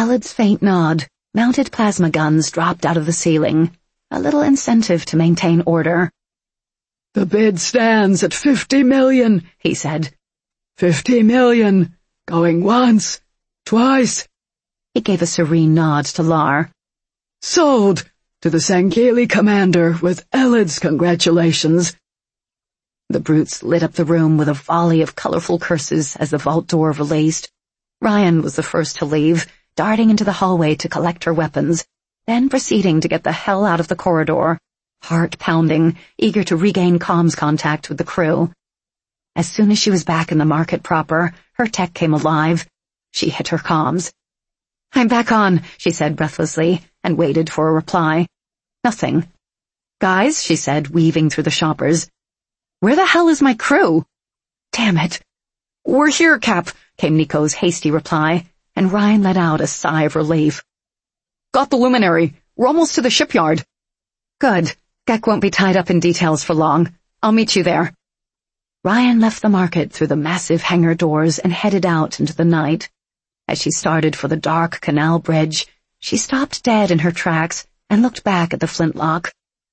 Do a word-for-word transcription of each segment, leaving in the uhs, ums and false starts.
Elod's faint nod. Mounted plasma guns dropped out of the ceiling, a little incentive to maintain order. "The bid stands at fifty million, he said. Fifty million. Going once, twice." He gave a serene nod to Lar. "Sold to the Sangheili commander with Elod's congratulations." The brutes lit up the room with a volley of colorful curses as the vault door released. Ryan was the first to leave, darting into the hallway to collect her weapons, then proceeding to get the hell out of the corridor, heart pounding, eager to regain comms contact with the crew. As soon as she was back in the market proper, her tech came alive. She hit her comms. "I'm back on," she said breathlessly, and waited for a reply. Nothing. "Guys," she said, weaving through the shoppers. "Where the hell is my crew?" "Damn it." "We're here, Cap," came Nico's hasty reply, and Ryan let out a sigh of relief. "Got the luminary. We're almost to the shipyard." "Good. Gek won't be tied up in details for long. I'll meet you there." Ryan left the market through the massive hangar doors and headed out into the night. As she started for the dark canal bridge, she stopped dead in her tracks and looked back at the flintlock.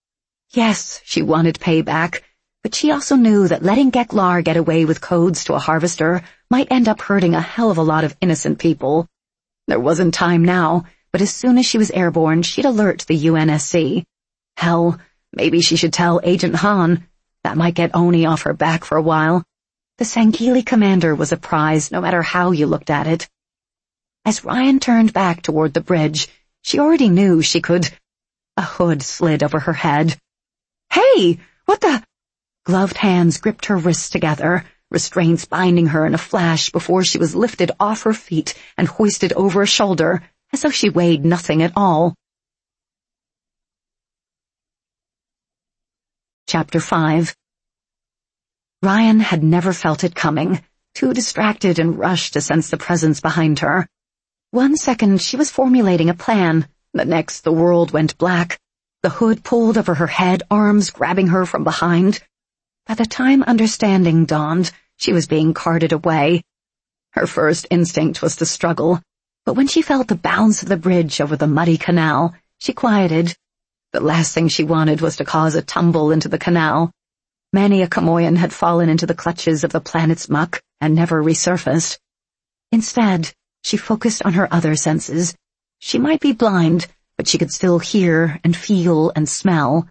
Yes, she wanted payback, but she also knew that letting Gek Lar get away with codes to a harvester might end up hurting a hell of a lot of innocent people. There wasn't time now, but as soon as she was airborne, she'd alert the U N S C. Hell, maybe she should tell Agent Han. That might get Oni off her back for a while. The Sangheili commander was a prize, no matter how you looked at it. As Ryan turned back toward the bridge, she already knew she could. A hood slid over her head. "Hey! What the—" Gloved hands gripped her wrists together, restraints binding her in a flash before she was lifted off her feet and hoisted over a shoulder, as though she weighed nothing at all. Chapter five. Ryan had never felt it coming, too distracted and rushed to sense the presence behind her. One second she was formulating a plan, the next the world went black. The hood pulled over her head, arms grabbing her from behind. By the time understanding dawned, she was being carted away. Her first instinct was to struggle, but when she felt the bounce of the bridge over the muddy canal, she quieted. The last thing she wanted was to cause a tumble into the canal. Many a Kamoyan had fallen into the clutches of the planet's muck and never resurfaced. Instead, she focused on her other senses. She might be blind, but she could still hear and feel and smell.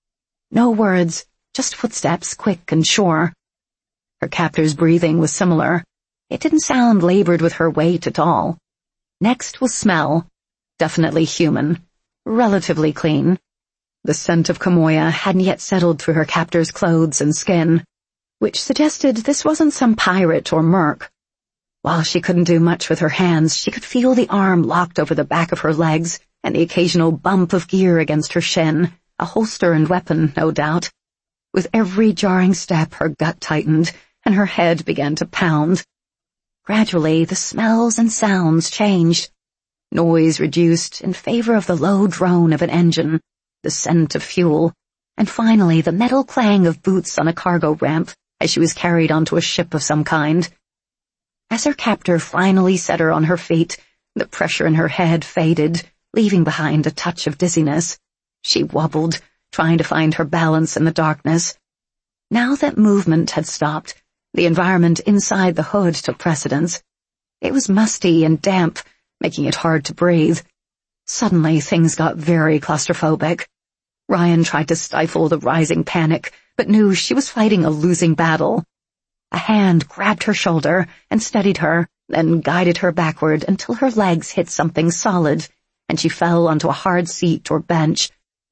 No words, just footsteps, quick and sure. Her captor's breathing was similar. It didn't sound labored with her weight at all. Next was smell. Definitely human. Relatively clean. The scent of Kamoya hadn't yet settled through her captor's clothes and skin, which suggested this wasn't some pirate or merc. While she couldn't do much with her hands, she could feel the arm locked over the back of her legs and the occasional bump of gear against her shin, a holster and weapon, no doubt. With every jarring step, her gut tightened, and her head began to pound. Gradually, the smells and sounds changed. Noise reduced in favor of the low drone of an engine, the scent of fuel, and finally the metal clang of boots on a cargo ramp as she was carried onto a ship of some kind. As her captor finally set her on her feet, the pressure in her head faded, leaving behind a touch of dizziness. She wobbled, trying to find her balance in the darkness. Now that movement had stopped, the environment inside the hood took precedence. It was musty and damp, making it hard to breathe. Suddenly, things got very claustrophobic. Ryan tried to stifle the rising panic, but knew she was fighting a losing battle. A hand grabbed her shoulder and steadied her, then guided her backward until her legs hit something solid, and she fell onto a hard seat or bench.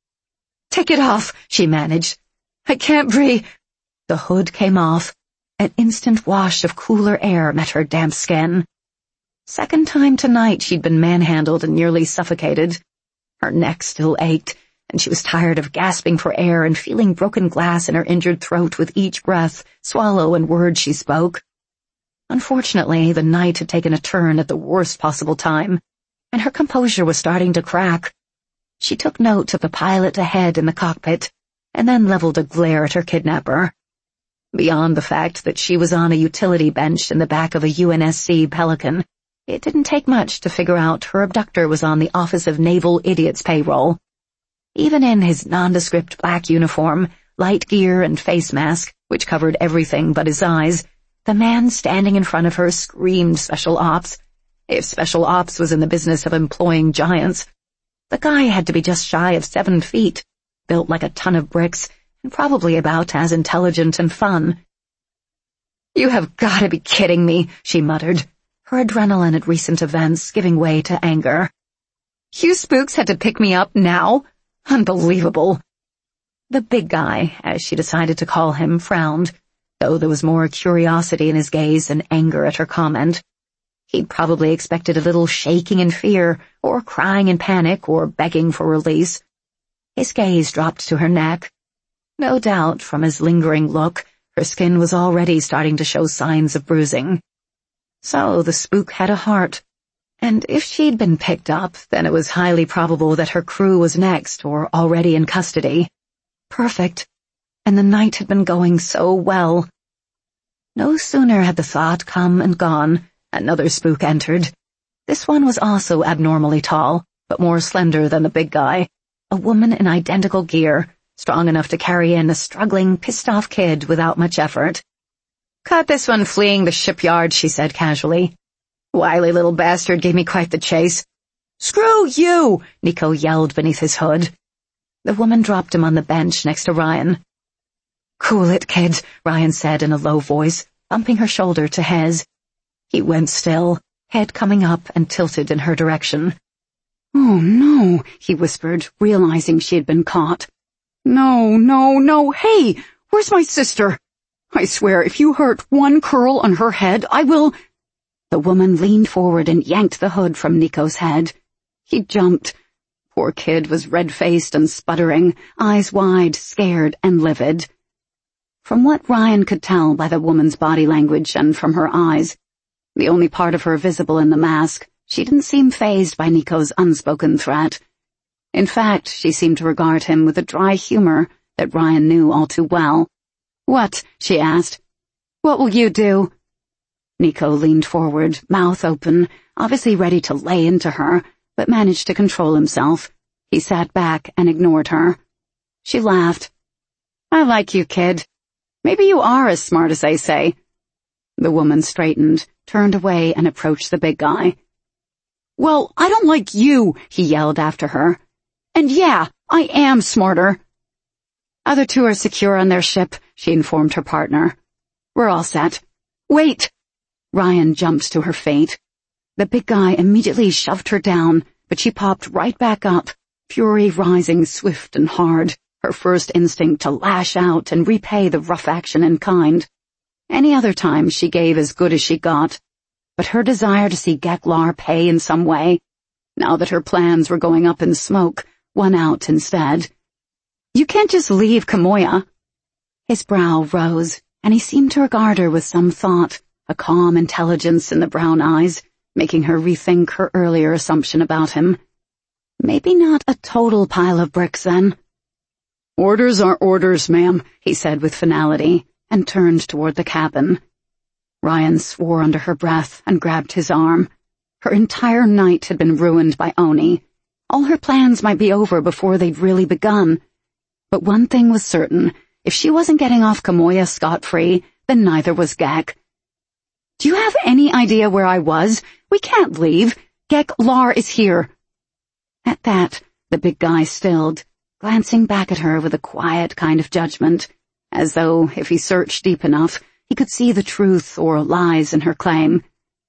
"Take it off," she managed. "I can't breathe." The hood came off. An instant wash of cooler air met her damp skin. Second time tonight she'd been manhandled and nearly suffocated. Her neck still ached, and she was tired of gasping for air and feeling broken glass in her injured throat with each breath, swallow, and word she spoke. Unfortunately, the night had taken a turn at the worst possible time, and her composure was starting to crack. She took note of the pilot ahead in the cockpit, and then leveled a glare at her kidnapper. Beyond the fact that she was on a utility bench in the back of a U N S C Pelican, It didn't take much to figure out her abductor was on the Office of Naval Idiots payroll. Even in his nondescript black uniform, light gear and face mask, which covered everything but his eyes, the man standing in front of her screamed Special Ops. If Special Ops was in the business of employing giants, the guy had to be just shy of seven feet, built like a ton of bricks, and probably about as intelligent and fun. "You have got to be kidding me," she muttered, her adrenaline at recent events giving way to anger. "You spooks had to pick me up now? Unbelievable." The big guy, as she decided to call him, frowned, though there was more curiosity in his gaze than anger at her comment. He'd probably expected a little shaking in fear, or crying in panic, or begging for release. His gaze dropped to her neck. No doubt, from his lingering look, her skin was already starting to show signs of bruising. So the spook had a heart, and if she'd been picked up, then it was highly probable that her crew was next or already in custody. Perfect. And the night had been going so well. No sooner had the thought come and gone, another spook entered. This one was also abnormally tall, but more slender than the big guy. A woman in identical gear, strong enough to carry in a struggling, pissed-off kid without much effort. "Caught this one fleeing the shipyard," she said casually. "Wily little bastard gave me quite the chase." "Screw you!" Nico yelled beneath his hood. The woman dropped him on the bench next to Ryan. "Cool it, kid," Ryan said in a low voice, bumping her shoulder to his. He went still, head coming up and tilted in her direction. "Oh, no," he whispered, realizing she had been caught. "No, no, no, hey, where's my sister? I swear, if you hurt one curl on her head, I will—" The woman leaned forward and yanked the hood from Nico's head. He jumped. Poor kid was red-faced and sputtering, eyes wide, scared and livid. From what Ryan could tell by the woman's body language and from her eyes, the only part of her visible in the mask, she didn't seem fazed by Nico's unspoken threat. In fact, she seemed to regard him with a dry humor that Ryan knew all too well. "What?" she asked. "What will you do?" Nico leaned forward, mouth open, obviously ready to lay into her, but managed to control himself. He sat back and ignored her. She laughed. "I like you, kid. Maybe you are as smart as they say." The woman straightened, turned away, and approached the big guy. "Well, I don't like you," he yelled after her. "And yeah, I am smarter." "Other two are secure on their ship," she informed her partner. "We're all set." "Wait!" Ryan jumped to her fate. The big guy immediately shoved her down, but she popped right back up, fury rising swift and hard, her first instinct to lash out and repay the rough action in kind. Any other time she gave as good as she got, but her desire to see Geklar pay in some way, now that her plans were going up in smoke, won out instead. "You can't just leave Kamoya." His brow rose, and he seemed to regard her with some thought, a calm intelligence in the brown eyes, making her rethink her earlier assumption about him. Maybe not a total pile of bricks, then. "Orders are orders, ma'am," he said with finality, and turned toward the cabin. Ryan swore under her breath and grabbed his arm. Her entire night had been ruined by Oni. All her plans might be over before they'd really begun. But one thing was certain. If she wasn't getting off Kamoya scot-free, then neither was Gek. "Do you have any idea where I was? We can't leave. Geklar is here." At that, the big guy stilled, glancing back at her with a quiet kind of judgment, as though, if he searched deep enough, he could see the truth or lies in her claim.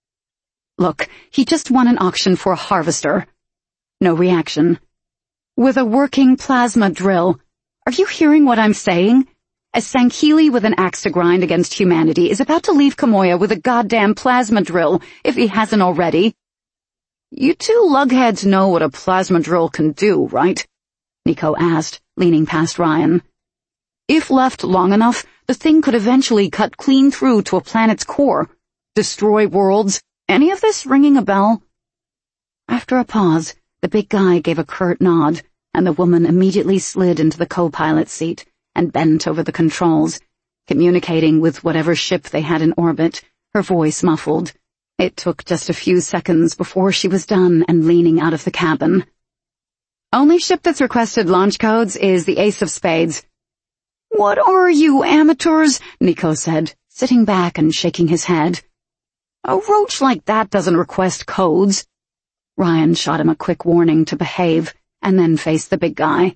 "Look, he just won an auction for a harvester." No reaction. "With a working plasma drill. Are you hearing what I'm saying? A Sankhili with an axe to grind against humanity is about to leave Kamoya with a goddamn plasma drill, if he hasn't already." "You two lugheads know what a plasma drill can do, right?" Nico asked, leaning past Ryan. "If left long enough, the thing could eventually cut clean through to a planet's core. Destroy worlds. Any of this ringing a bell?" After a pause, the big guy gave a curt nod, and the woman immediately slid into the co-pilot seat and bent over the controls, communicating with whatever ship they had in orbit, her voice muffled. It took just a few seconds before she was done and leaning out of the cabin. Only ship that's requested launch codes is the Ace of Spades. What are you, amateurs? Nico said, sitting back and shaking his head. A roach like that doesn't request codes. Ryan shot him a quick warning to behave, and then faced the big guy.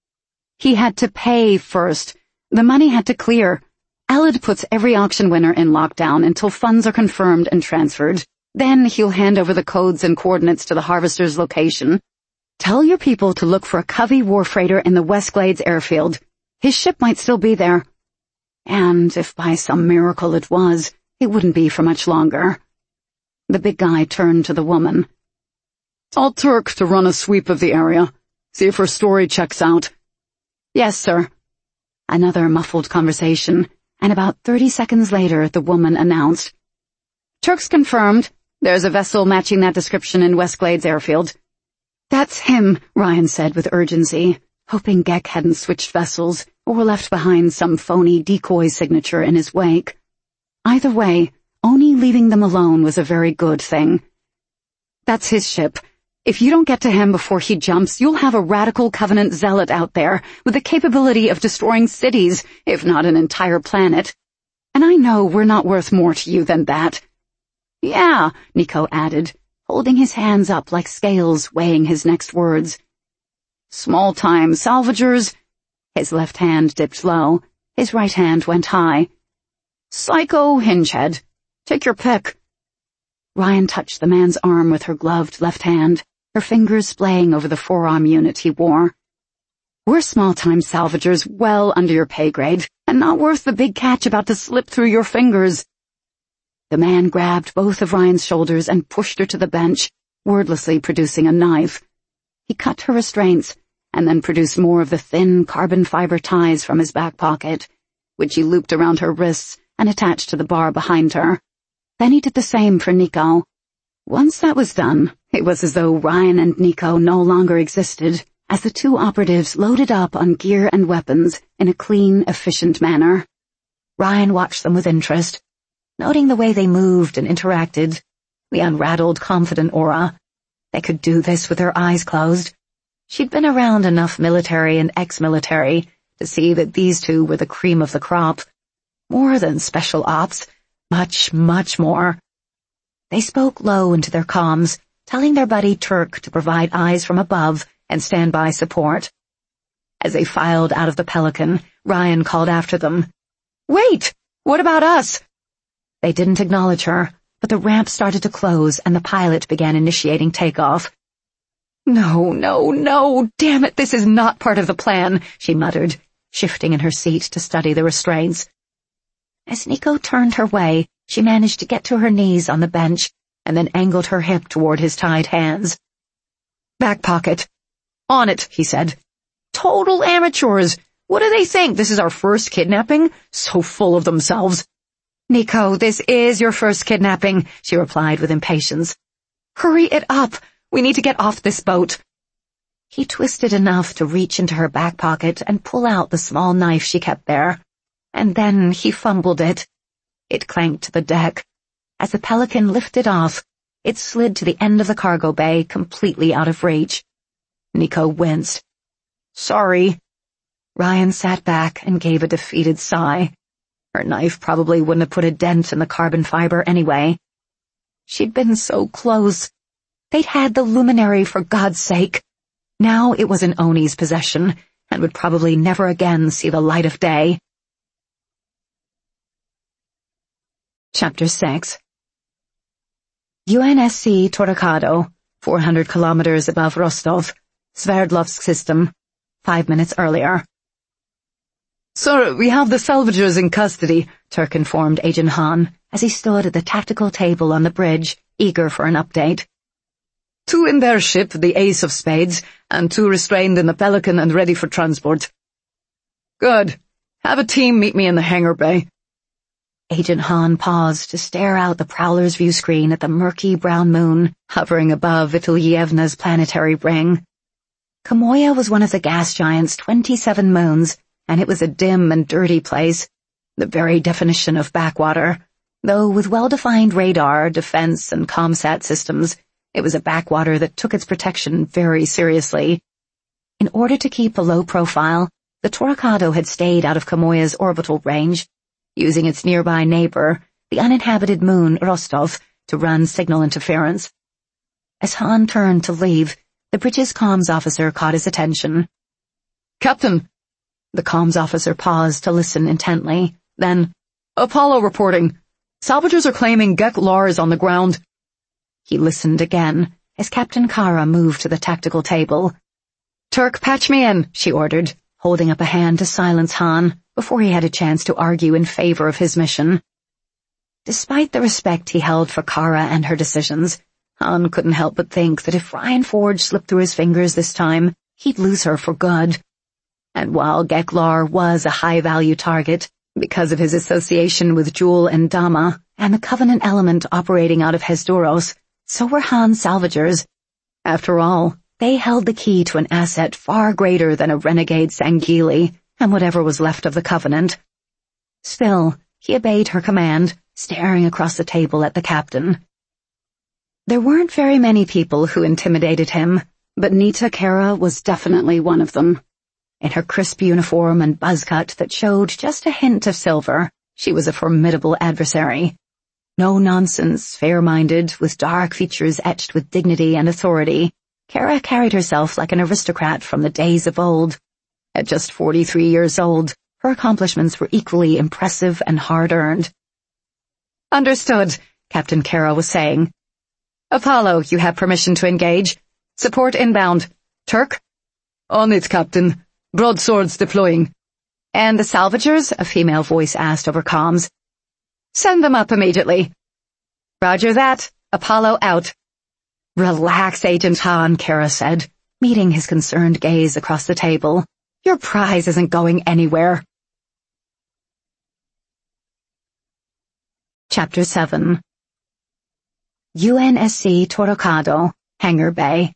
He had to pay first. The money had to clear. Alad puts every auction winner in lockdown until funds are confirmed and transferred. Then he'll hand over the codes and coordinates to the harvester's location. Tell your people to look for a Covey war freighter in the Westglades airfield. His ship might still be there. And if by some miracle it was, it wouldn't be for much longer. The big guy turned to the woman. Tell Turk to run a sweep of the area. See if her story checks out. Yes, sir. Another muffled conversation, and about thirty seconds later the woman announced. Turk's confirmed. There's a vessel matching that description in Westglades airfield. That's him, Ryan said with urgency, hoping Gek hadn't switched vessels or left behind some phony decoy signature in his wake. Either way, Oni leaving them alone was a very good thing. That's his ship. If you don't get to him before he jumps, you'll have a radical Covenant zealot out there with the capability of destroying cities, if not an entire planet. And I know we're not worth more to you than that. Yeah, Nico added, holding his hands up like scales weighing his next words. Small-time salvagers. His left hand dipped low. His right hand went high. Psycho hingehead. Take your pick. Ryan touched the man's arm with her gloved left hand, her fingers splaying over the forearm unit he wore. We're small-time salvagers well under your pay grade, and not worth the big catch about to slip through your fingers. The man grabbed both of Ryan's shoulders and pushed her to the bench, wordlessly producing a knife. He cut her restraints, and then produced more of the thin carbon fiber ties from his back pocket, which he looped around her wrists and attached to the bar behind her. Then he did the same for Nico. Once that was done, it was as though Ryan and Nico no longer existed, as the two operatives loaded up on gear and weapons in a clean, efficient manner. Ryan watched them with interest, noting the way they moved and interacted, the unrattled, confident aura. They could do this with their eyes closed. She'd been around enough military and ex-military to see that these two were the cream of the crop. More than special ops. Much, much more. They spoke low into their comms, telling their buddy Turk to provide eyes from above and standby support. As they filed out of the Pelican, Ryan called after them. Wait! What about us? They didn't acknowledge her, but the ramp started to close and the pilot began initiating takeoff. No, no, no, damn it, this is not part of the plan, she muttered, shifting in her seat to study the restraints. As Nico turned her way, she managed to get to her knees on the bench and then angled her hip toward his tied hands. Back pocket. On it, he said. Total amateurs. What do they think? This is our first kidnapping? So full of themselves. Nico, this is your first kidnapping, she replied with impatience. Hurry it up. We need to get off this boat. He twisted enough to reach into her back pocket and pull out the small knife she kept there. And then he fumbled it. It clanked to the deck. As the Pelican lifted off, it slid to the end of the cargo bay, completely out of reach. Nico winced. Sorry. Ryan sat back and gave a defeated sigh. Her knife probably wouldn't have put a dent in the carbon fiber anyway. She'd been so close. They'd had the luminary for God's sake. Now it was in Oni's possession, and would probably never again see the light of day. Chapter six. U N S C Torokado, four hundred kilometers above Rostov, Sverdlovsk system, five minutes earlier. Sir, we have the salvagers in custody, Turk informed Agent Han, as he stood at the tactical table on the bridge, eager for an update. Two in their ship, the Ace of Spades, and two restrained in the Pelican and ready for transport. Good. Have a team meet me in the hangar bay. Agent Han paused to stare out the Prowler's view screen at the murky brown moon hovering above Vitulyevna's planetary ring. Kamoya was one of the gas giant's twenty-seven moons, and it was a dim and dirty place, the very definition of backwater, Though with well-defined radar, defense, and comsat systems, it was a backwater that took its protection very seriously. In order to keep a low profile, the Torocado had stayed out of Kamoya's orbital range, using its nearby neighbor, the uninhabited moon Rostov, to run signal interference. As Han turned to leave, the bridge's comms officer caught his attention. "Captain!" The comms officer paused to listen intently, then, "Apollo reporting. Salvagers are claiming Gek-Lar is on the ground." He listened again, as Captain Kara moved to the tactical table. "Turk, patch me in," she ordered, holding up a hand to silence Han, before he had a chance to argue in favor of his mission. Despite the respect he held for Kara and her decisions, Han couldn't help but think that if Ryan Forge slipped through his fingers this time, he'd lose her for good. And while Gek-Lar was a high-value target, because of his association with Jewel and Dama, and the Covenant element operating out of Hesduros, so were Han's salvagers. After all, they held the key to an asset far greater than a renegade Sangheili, and whatever was left of the Covenant. Still, he obeyed her command, staring across the table at the captain. There weren't very many people who intimidated him, but Nita Kara was definitely one of them. In her crisp uniform and buzz cut that showed just a hint of silver, she was a formidable adversary. No nonsense, fair-minded, with dark features etched with dignity and authority, Kara carried herself like an aristocrat from the days of old. At just forty-three years old, her accomplishments were equally impressive and hard-earned. "Understood," Captain Kara was saying. "Apollo, you have permission to engage. Support inbound. Turk?" "On it, Captain. Broadswords deploying." "And the salvagers?" a female voice asked over comms. "Send them up immediately." "Roger that. Apollo out." "Relax, Agent Han," Kara said, meeting his concerned gaze across the table. "Your prize isn't going anywhere." Chapter seven. U N S C Torocado, Hangar Bay.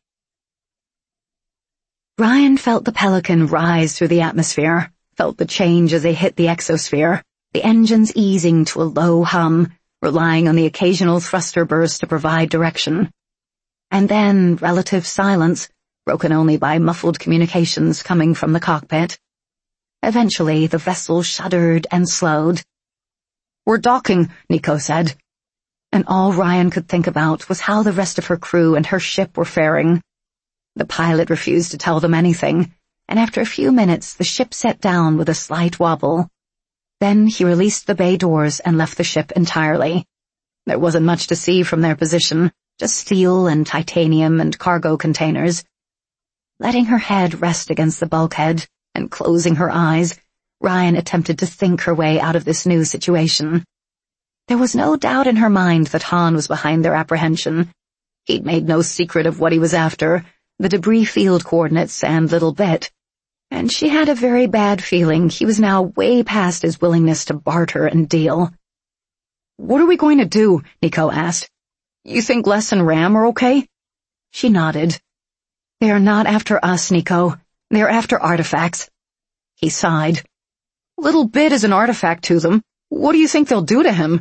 Ryan felt the Pelican rise through the atmosphere, felt the change as they hit the exosphere, the engines easing to a low hum, relying on the occasional thruster burst to provide direction. And then relative silence, broken only by muffled communications coming from the cockpit. Eventually, the vessel shuddered and slowed. "We're docking," Nico said. And all Ryan could think about was how the rest of her crew and her ship were faring. The pilot refused to tell them anything, and after a few minutes the ship set down with a slight wobble. Then he released the bay doors and left the ship entirely. There wasn't much to see from their position, just steel and titanium and cargo containers. Letting her head rest against the bulkhead and closing her eyes, Ryan attempted to think her way out of this new situation. There was no doubt in her mind that Han was behind their apprehension. He'd made no secret of what he was after, the debris field coordinates and little bit, and she had a very bad feeling he was now way past his willingness to barter and deal. "What are we going to do?" Nico asked. "You think Les and Ram are okay?" She nodded. "They are not after us, Nico. They are after artifacts." He sighed. "Little bit is an artifact to them. What do you think they'll do to him?"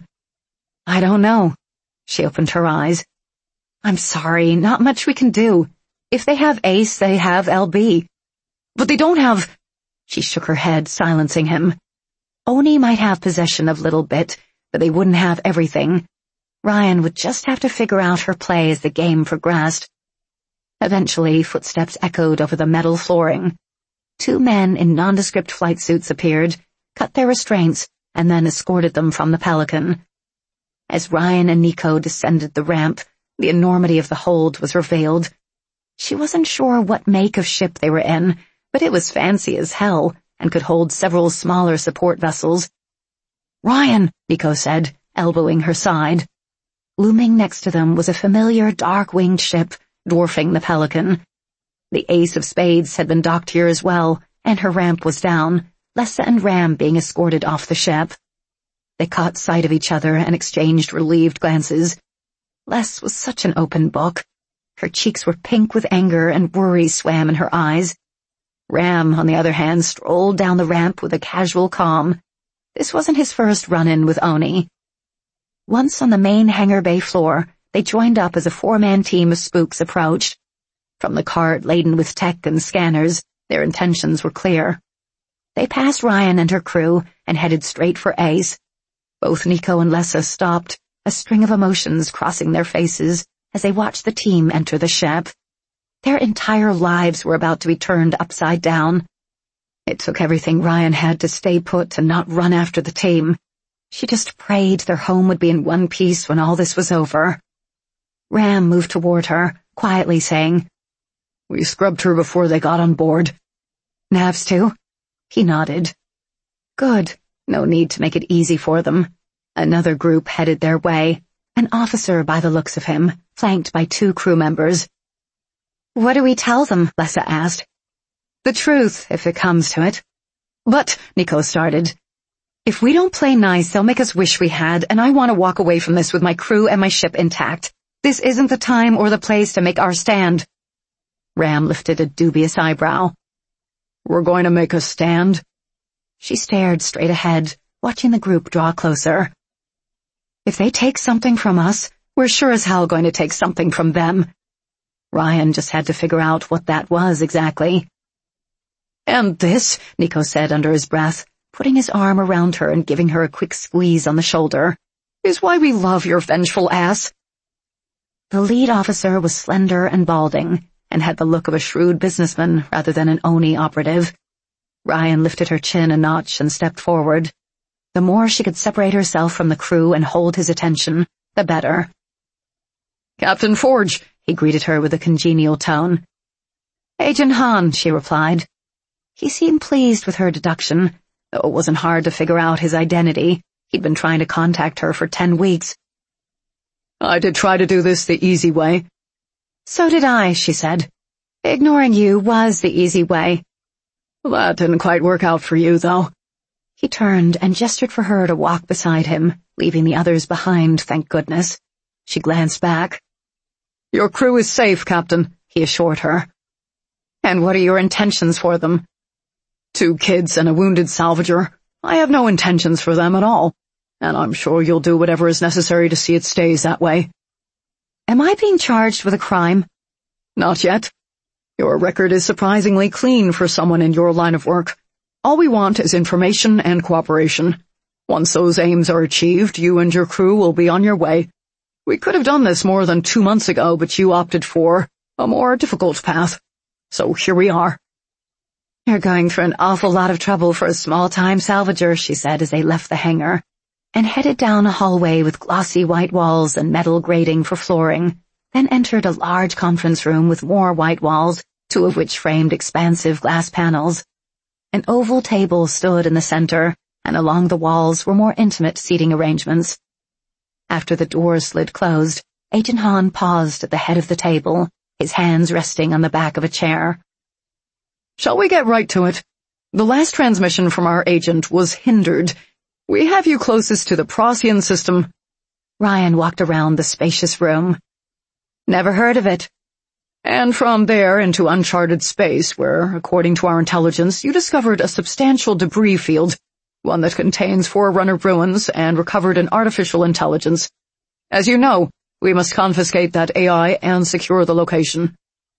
"I don't know." She opened her eyes. "I'm sorry, not much we can do. If they have Ace, they have L B. But they don't have—" She shook her head, silencing him. Oni might have possession of Little Bit, but they wouldn't have everything. Ryan would just have to figure out her play as the game progressed. Eventually, footsteps echoed over the metal flooring. Two men in nondescript flight suits appeared, cut their restraints, and then escorted them from the Pelican. As Ryan and Nico descended the ramp, the enormity of the hold was revealed. She wasn't sure what make of ship they were in, but it was fancy as hell, and could hold several smaller support vessels. "Ryan," Nico said, elbowing her side. Looming next to them was a familiar dark-winged ship, dwarfing the Pelican. The Ace of Spades had been docked here as well, and her ramp was down, Lessa and Ram being escorted off the ship. They caught sight of each other and exchanged relieved glances. Les was such an open book. Her cheeks were pink with anger and worry swam in her eyes. Ram, on the other hand, strolled down the ramp with a casual calm. This wasn't his first run-in with Oni. Once on the main hangar bay floor, they joined up as a four-man team of spooks approached. From the cart laden with tech and scanners, their intentions were clear. They passed Ryan and her crew and headed straight for Ace. Both Nico and Lessa stopped, a string of emotions crossing their faces as they watched the team enter the ship. Their entire lives were about to be turned upside down. It took everything Ryan had to stay put and not run after the team. She just prayed their home would be in one piece when all this was over. Ram moved toward her, quietly saying, "We scrubbed her before they got on board." "Navs too?" He nodded. Good. No need to make it easy for them. Another group headed their way, an officer by the looks of him, flanked by two crew members. "What do we tell them?" Lessa asked. "The truth, if it comes to it." "But," Nico started, "if we don't play nice, they'll make us wish we had, and I want to walk away from this with my crew and my ship intact. This isn't the time or the place to make our stand." Ram lifted a dubious eyebrow. "We're going to make a stand?" She stared straight ahead, watching the group draw closer. "If they take something from us, we're sure as hell going to take something from them." Ryan just had to figure out what that was exactly. "And this," Nico said under his breath, putting his arm around her and giving her a quick squeeze on the shoulder, "is why we love your vengeful ass." The lead officer was slender and balding, and had the look of a shrewd businessman rather than an Oni operative. Ryan lifted her chin a notch and stepped forward. The more she could separate herself from the crew and hold his attention, the better. "Captain Forge," he greeted her with a congenial tone. "Agent Han," she replied. He seemed pleased with her deduction, though it wasn't hard to figure out his identity. He'd been trying to contact her for ten weeks. "I did try to do this the easy way." "So did I," she said. "Ignoring you was the easy way." "That didn't quite work out for you, though." He turned and gestured for her to walk beside him, leaving the others behind, thank goodness. She glanced back. "Your crew is safe, Captain," he assured her. "And what are your intentions for them?" "Two kids and a wounded salvager. I have no intentions for them at all, and I'm sure you'll do whatever is necessary to see it stays that way." "Am I being charged with a crime?" "Not yet. Your record is surprisingly clean for someone in your line of work. All we want is information and cooperation. Once those aims are achieved, you and your crew will be on your way. We could have done this more than two months ago, but you opted for a more difficult path. So here we are." "You're going through an awful lot of trouble for a small-time salvager," she said as they left the hangar, and headed down a hallway with glossy white walls and metal grating for flooring, then entered a large conference room with more white walls, two of which framed expansive glass panels. An oval table stood in the center, and along the walls were more intimate seating arrangements. After the door slid closed, Agent Han paused at the head of the table, his hands resting on the back of a chair. "Shall we get right to it? The last transmission from our agent was hindered. We have you closest to the Procyon system." Ryan walked around the spacious room. "Never heard of it." "And from there into uncharted space where, according to our intelligence, you discovered a substantial debris field, one that contains Forerunner ruins and recovered an artificial intelligence. As you know, we must confiscate that A I and secure the location."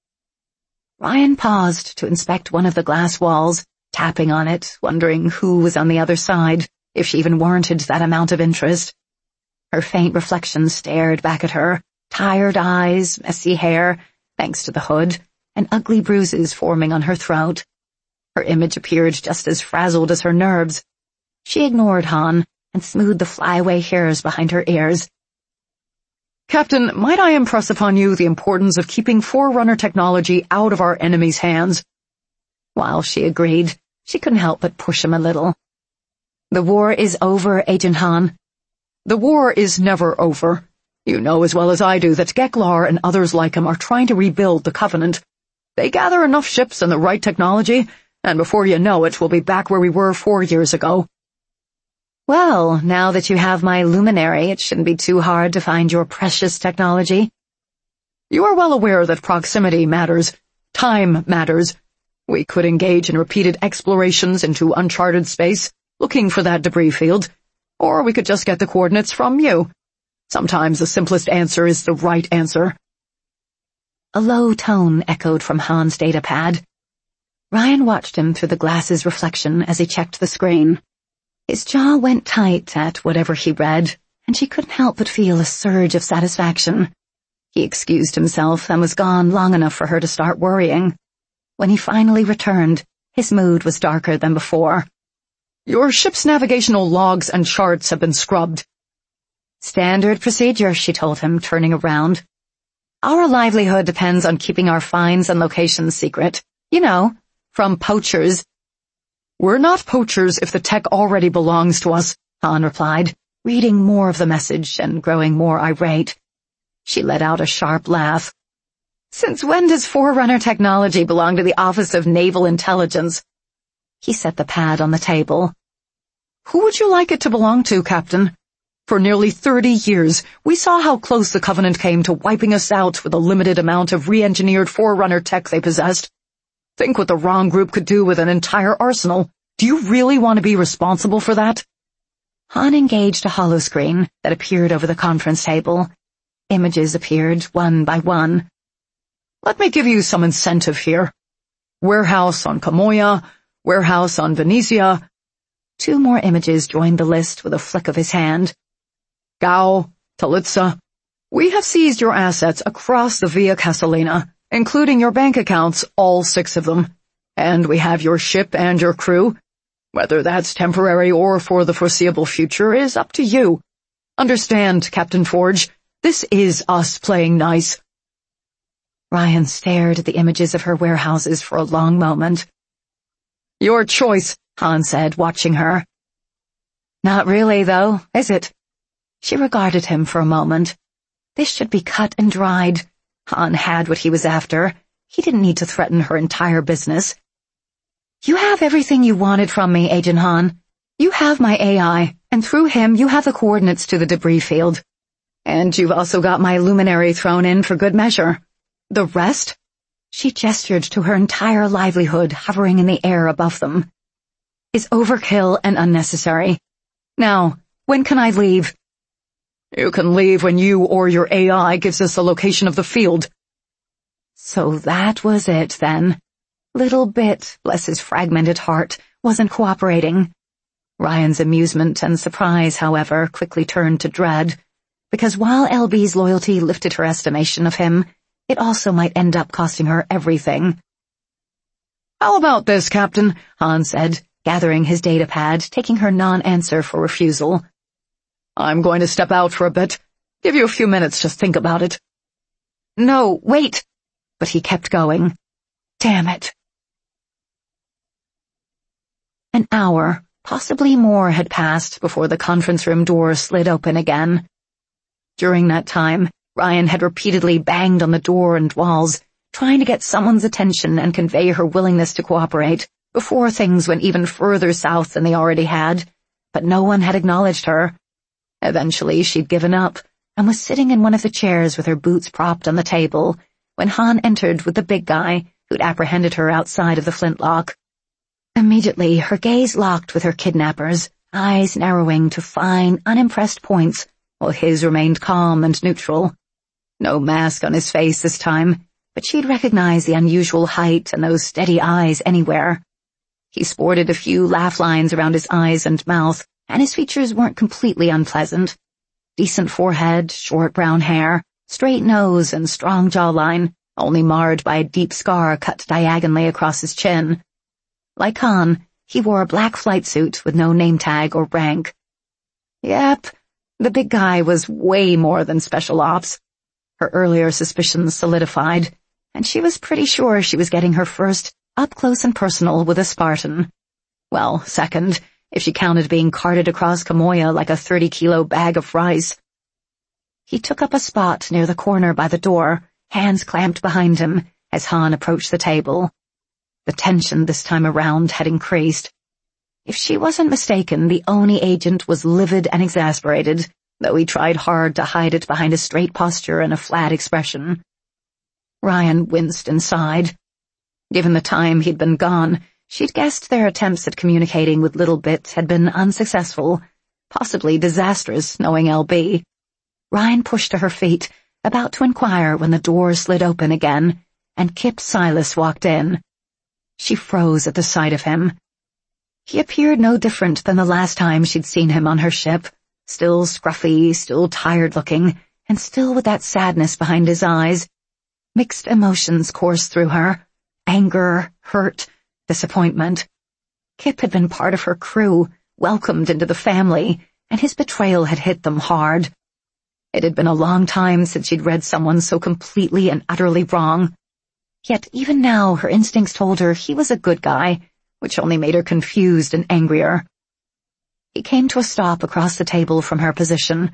Ryan paused to inspect one of the glass walls, tapping on it, wondering who was on the other side, if she even warranted that amount of interest. Her faint reflection stared back at her, tired eyes, messy hair, thanks to the hood, and ugly bruises forming on her throat. Her image appeared just as frazzled as her nerves. She ignored Han and smoothed the flyaway hairs behind her ears. "Captain, might I impress upon you the importance of keeping Forerunner technology out of our enemy's hands?" While she agreed, she couldn't help but push him a little. "The war is over, Agent Han." "The war is never over. You know as well as I do that Geklar and others like him are trying to rebuild the Covenant. They gather enough ships and the right technology, and before you know it, we'll be back where we were four years ago." "Well, now that you have my luminary, it shouldn't be too hard to find your precious technology." "You are well aware that proximity matters. Time matters. We could engage in repeated explorations into uncharted space, looking for that debris field, or we could just get the coordinates from you. Sometimes the simplest answer is the right answer. A low tone echoed from Han's datapad. Ryan watched him through the glass's reflection as he checked the screen. His jaw went tight at whatever he read, and she couldn't help but feel a surge of satisfaction. He excused himself and was gone long enough for her to start worrying. When he finally returned, his mood was darker than before. Your ship's navigational logs and charts have been scrubbed. Standard procedure, she told him, turning around. Our livelihood depends on keeping our finds and locations secret. You know, from poachers. We're not poachers if the tech already belongs to us, Han replied, reading more of the message and growing more irate. She let out a sharp laugh. Since when does Forerunner technology belong to the Office of Naval Intelligence? He set the pad on the table. Who would you like it to belong to, Captain? For nearly thirty years, we saw how close the Covenant came to wiping us out with a limited amount of re-engineered Forerunner tech they possessed. Think what the wrong group could do with an entire arsenal. Do you really want to be responsible for that? Han engaged a holoscreen that appeared over the conference table. Images appeared one by one. Let me give you some incentive here. Warehouse on Kamoya, warehouse on Venetia. Two more images joined the list with a flick of his hand. Gao, Talitza. We have seized your assets across the Via Castellina, including your bank accounts, all six of them. And we have your ship and your crew. Whether that's temporary or for the foreseeable future is up to you. Understand, Captain Forge, this is us playing nice. Ryan stared at the images of her warehouses for a long moment. Your choice, Han said, watching her. Not really, though, is it? She regarded him for a moment. This should be cut and dried. Han had what he was after. He didn't need to threaten her entire business. You have everything you wanted from me, Agent Han. You have my A I, and through him you have the coordinates to the debris field. And you've also got my luminary thrown in for good measure. The rest? She gestured to her entire livelihood hovering in the air above them. Is overkill and unnecessary. Now, when can I leave? You can leave when you or your A I gives us the location of the field. So that was it, then. Little Bit, bless his fragmented heart, wasn't cooperating. Ryan's amusement and surprise, however, quickly turned to dread, because while L B's loyalty lifted her estimation of him, it also might end up costing her everything. How about this, Captain? Han said, gathering his datapad, taking her non-answer for refusal. I'm going to step out for a bit. Give you a few minutes to think about it. No, wait! But he kept going. Damn it. An hour, possibly more, had passed before the conference room door slid open again. During that time, Ryan had repeatedly banged on the door and walls, trying to get someone's attention and convey her willingness to cooperate before things went even further south than they already had, but no one had acknowledged her. Eventually, she'd given up and was sitting in one of the chairs with her boots propped on the table when Han entered with the big guy who'd apprehended her outside of the flintlock. Immediately, her gaze locked with her kidnapper's, eyes narrowing to fine, unimpressed points, while his remained calm and neutral. No mask on his face this time, but she'd recognize the unusual height and those steady eyes anywhere. He sported a few laugh lines around his eyes and mouth, and his features weren't completely unpleasant. Decent forehead, short brown hair, straight nose, and strong jawline, only marred by a deep scar cut diagonally across his chin. Like Han, he wore a black flight suit with no name tag or rank. Yep, the big guy was way more than special ops. Her earlier suspicions solidified, and she was pretty sure she was getting her first up-close and personal with a Spartan. Well, second, if she counted being carted across Kamoya like a thirty-kilo bag of rice. He took up a spot near the corner by the door, hands clamped behind him, as Han approached the table. The tension this time around had increased. If she wasn't mistaken, the Oni agent was livid and exasperated, though he tried hard to hide it behind a straight posture and a flat expression. Ryan winced and sighed. Given the time he'd been gone, she'd guessed their attempts at communicating with Little Bit had been unsuccessful, possibly disastrous, knowing L B. Ryan pushed to her feet, about to inquire when the door slid open again, and Kip Silas walked in. She froze at the sight of him. He appeared no different than the last time she'd seen him on her ship, still scruffy, still tired-looking, and still with that sadness behind his eyes. Mixed emotions coursed through her, anger, hurt, disappointment. Kip had been part of her crew, welcomed into the family, and his betrayal had hit them hard. It had been a long time since she'd read someone so completely and utterly wrong. Yet even now her instincts told her he was a good guy, which only made her confused and angrier. He came to a stop across the table from her position.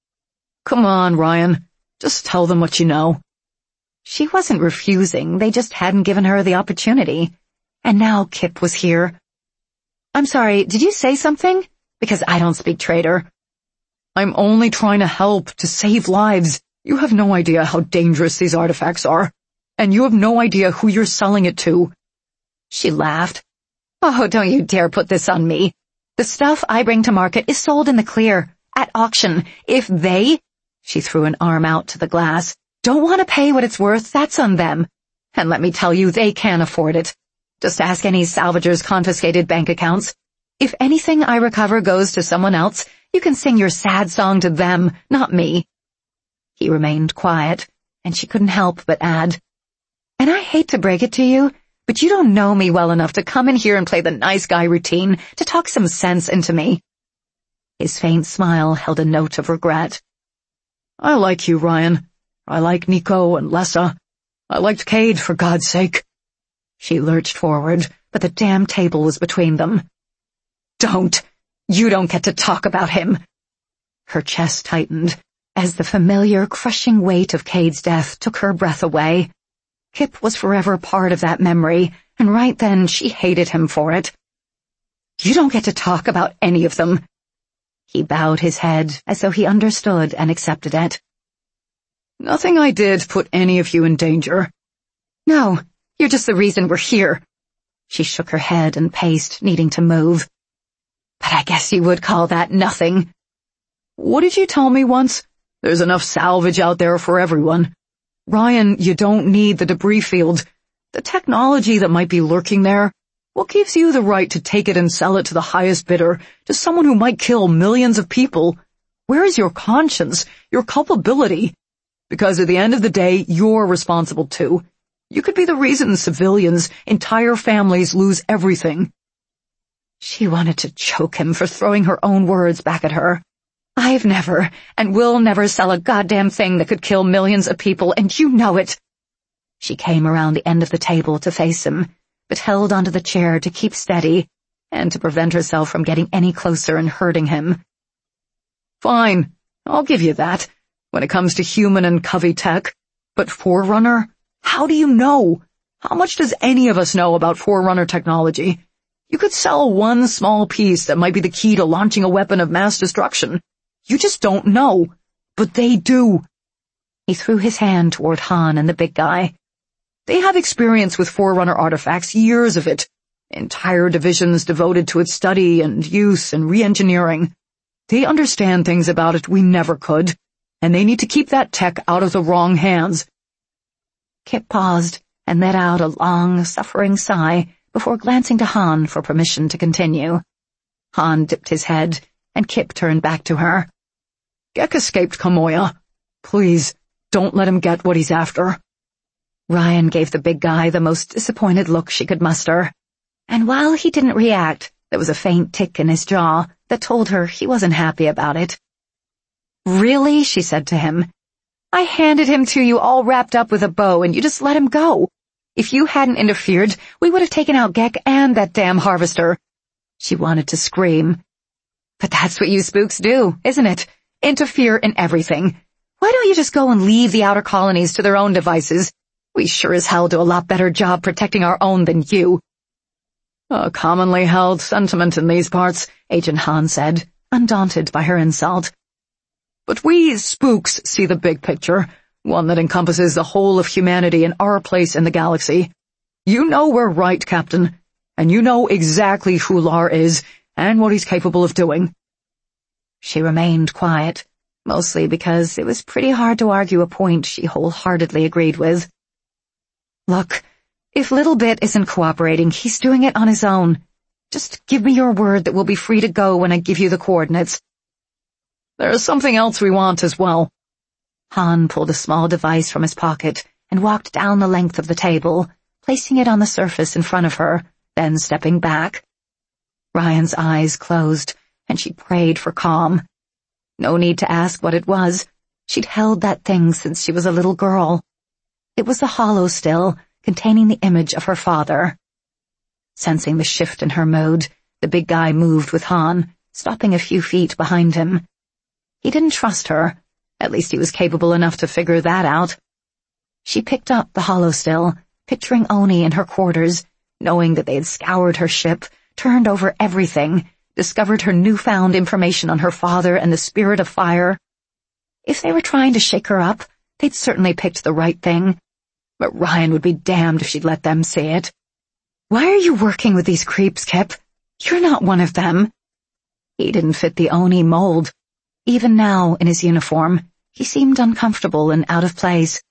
"Come on, Ryan. Just tell them what you know." She wasn't refusing, they just hadn't given her the opportunity. And now Kip was here. "I'm sorry, did you say something? Because I don't speak traitor." "I'm only trying to help, to save lives. You have no idea how dangerous these artifacts are. And you have no idea who you're selling it to." She laughed. "Oh, don't you dare put this on me. The stuff I bring to market is sold in the clear, at auction. If they," she threw an arm out to the glass, "don't want to pay what it's worth, that's on them. And let me tell you, they can't afford it. Just ask any salvager's confiscated bank accounts. If anything I recover goes to someone else, you can sing your sad song to them, not me." He remained quiet, and she couldn't help but add, "And I hate to break it to you, but you don't know me well enough to come in here and play the nice guy routine to talk some sense into me." His faint smile held a note of regret. "I like you, Ryan. I like Nico and Lessa. I liked Cade, for God's sake." She lurched forward, but the damn table was between them. "Don't! You don't get to talk about him!" Her chest tightened, as the familiar, crushing weight of Cade's death took her breath away. Kip was forever part of that memory, and right then she hated him for it. "You don't get to talk about any of them." He bowed his head, as though he understood and accepted it. "Nothing I did put any of you in danger." "No, you're just the reason we're here." She shook her head and paced, needing to move. "But I guess you would call that nothing." "What did you tell me once? There's enough salvage out there for everyone. Ryan, you don't need the debris field. The technology that might be lurking there, what gives you the right to take it and sell it to the highest bidder, to someone who might kill millions of people? Where is your conscience, your culpability? Because at the end of the day, you're responsible too. You could be the reason civilians, entire families lose everything." She wanted to choke him for throwing her own words back at her. "I've never, and will never sell a goddamn thing that could kill millions of people, and you know it." She came around the end of the table to face him, but held onto the chair to keep steady, and to prevent herself from getting any closer and hurting him. "Fine, I'll give you that, when it comes to human and Covey tech. But Forerunner? How do you know? How much does any of us know about Forerunner technology? You could sell one small piece that might be the key to launching a weapon of mass destruction. You just don't know. But they do." He threw his hand toward Han and the big guy. "They have experience with Forerunner artifacts, years of it. Entire divisions devoted to its study and use and re-engineering. They understand things about it we never could, and they need to keep that tech out of the wrong hands." Kip paused and let out a long, suffering sigh before glancing to Han for permission to continue. Han dipped his head, and Kip turned back to her. "Gek escaped Kamoya. Please, don't let him get what he's after." Ryan gave the big guy the most disappointed look she could muster, and while he didn't react, there was a faint tick in his jaw that told her he wasn't happy about it. "Really?" she said to him. "I handed him to you all wrapped up with a bow, and you just let him go. If you hadn't interfered, we would have taken out Gek and that damn harvester." She wanted to scream. "But that's what you spooks do, isn't it? Interfere in everything. Why don't you just go and leave the outer colonies to their own devices? We sure as hell do a lot better job protecting our own than you." "A commonly held sentiment in these parts," Agent Han said, undaunted by her insult. "But we spooks see the big picture, one that encompasses the whole of humanity and our place in the galaxy. You know we're right, Captain, and you know exactly who Lar is and what he's capable of doing." She remained quiet, mostly because it was pretty hard to argue a point she wholeheartedly agreed with. Look, if Little Bit isn't cooperating, he's doing it on his own. Just give me your word that we'll be free to go when I give you the coordinates. There's something else we want as well. Han pulled a small device from his pocket and walked down the length of the table, placing it on the surface in front of her, then stepping back. Ryan's eyes closed, and she prayed for calm. No need to ask what it was. She'd held that thing since she was a little girl. It was a hollow still, containing the image of her father. Sensing the shift in her mood, the big guy moved with Han, stopping a few feet behind him. He didn't trust her. At least he was capable enough to figure that out. She picked up the hollow still, picturing Oni in her quarters, knowing that they had scoured her ship, turned over everything, discovered her newfound information on her father and the Spirit of Fire. If they were trying to shake her up, they'd certainly picked the right thing. But Ryan would be damned if she'd let them see it. Why are you working with these creeps, Kip? You're not one of them. He didn't fit the Oni mold. Even now, in his uniform, he seemed uncomfortable and out of place.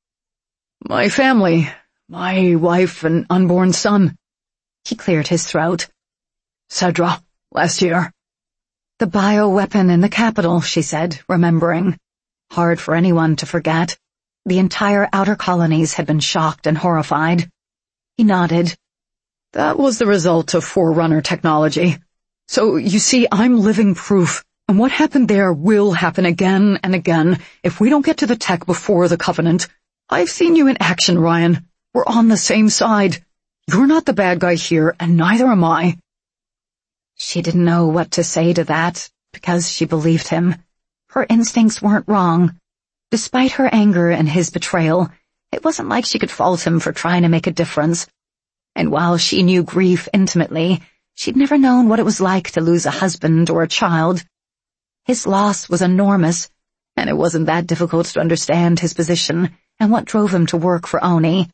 My family, my wife and unborn son. He cleared his throat. Cedra, last year. The bioweapon in the capital, she said, remembering. Hard for anyone to forget. The entire outer colonies had been shocked and horrified. He nodded. That was the result of Forerunner technology. So, you see, I'm living proof, and what happened there will happen again and again if we don't get to the tech before the Covenant. I've seen you in action, Ryan. We're on the same side. You're not the bad guy here, and neither am I. She didn't know what to say to that, because she believed him. Her instincts weren't wrong. Despite her anger and his betrayal, it wasn't like she could fault him for trying to make a difference. And while she knew grief intimately, she'd never known what it was like to lose a husband or a child. His loss was enormous, and it wasn't that difficult to understand his position and what drove him to work for Oni.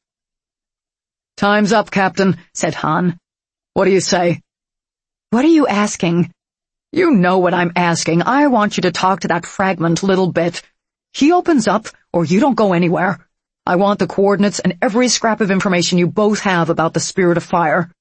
Time's up, Captain, said Han. What do you say? What are you asking? You know what I'm asking. I want you to talk to that fragment Little Bit. He opens up, or you don't go anywhere. I want the coordinates and every scrap of information you both have about the Spirit of Fire.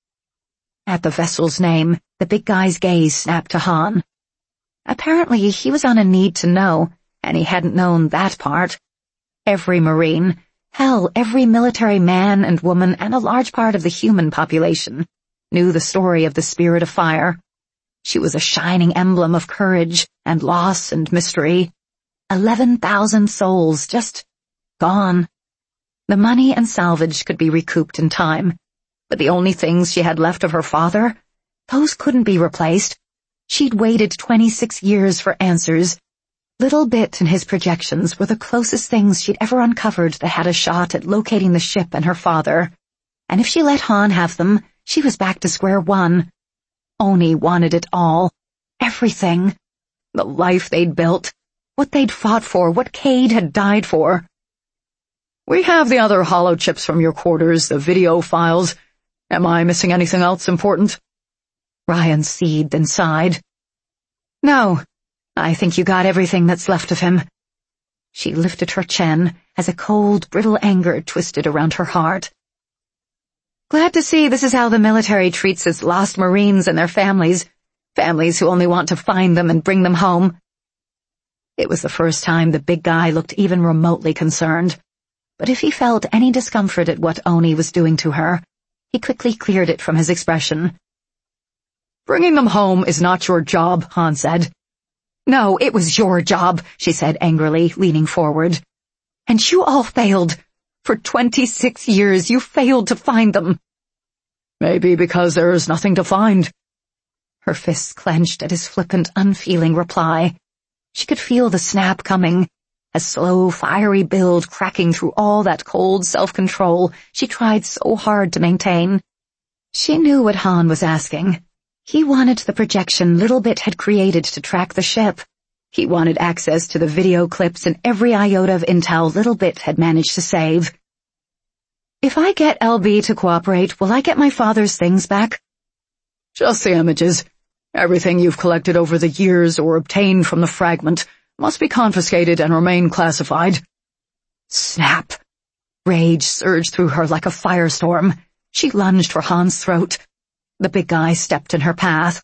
At the vessel's name, the big guy's gaze snapped to Han. Apparently, he was on a need to know, and he hadn't known that part. Every Marine, hell, every military man and woman and a large part of the human population knew the story of the Spirit of Fire. She was a shining emblem of courage and loss and mystery. Eleven thousand souls just gone. The money and salvage could be recouped in time, but the only things she had left of her father, those couldn't be replaced. She'd waited twenty-six years for answers. Little Bit and his projections were the closest things she'd ever uncovered that had a shot at locating the ship and her father. And if she let Han have them, she was back to square one. Oni wanted it all. Everything. The life they'd built. What they'd fought for. What Cade had died for. We have the other hollow chips from your quarters, the video files. Am I missing anything else important? Ryan seethed and sighed. No, I think you got everything that's left of him. She lifted her chin as a cold, brittle anger twisted around her heart. Glad to see this is how the military treats its lost Marines and their families, families who only want to find them and bring them home. It was the first time the big guy looked even remotely concerned, but if he felt any discomfort at what Oni was doing to her, he quickly cleared it from his expression. Bringing them home is not your job, Han said. No, it was your job, she said angrily, leaning forward. And you all failed. For twenty-six years you failed to find them. Maybe because there's nothing to find. Her fists clenched at his flippant, unfeeling reply. She could feel the snap coming, a slow, fiery build cracking through all that cold self-control she tried so hard to maintain. She knew what Han was asking. He wanted the projection Little Bit had created to track the ship. He wanted access to the video clips and every iota of intel Little Bit had managed to save. If I get L B to cooperate, will I get my father's things back? Just the images. Everything you've collected over the years or obtained from the fragment, must be confiscated and remain classified. Snap! Rage surged through her like a firestorm. She lunged for Han's throat. The big guy stepped in her path.